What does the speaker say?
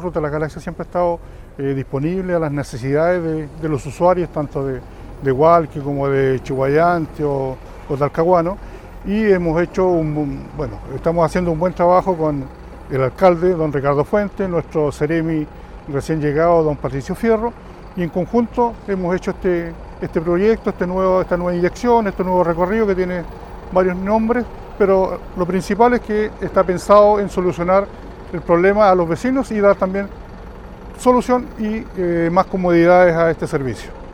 Ruta de la Galaxia siempre ha estado disponible a las necesidades de los usuarios, tanto de Hualqui como de Chiguayante o Talcahuano, y hemos hecho estamos haciendo un buen trabajo con el alcalde, don Ricardo Fuentes, nuestro seremi recién llegado, don Patricio Fierro, y en conjunto hemos hecho este proyecto, esta nueva inyección, este nuevo recorrido que tiene varios nombres, pero lo principal es que está pensado en solucionar el problema a los vecinos y dar también solución y más comodidades a este servicio.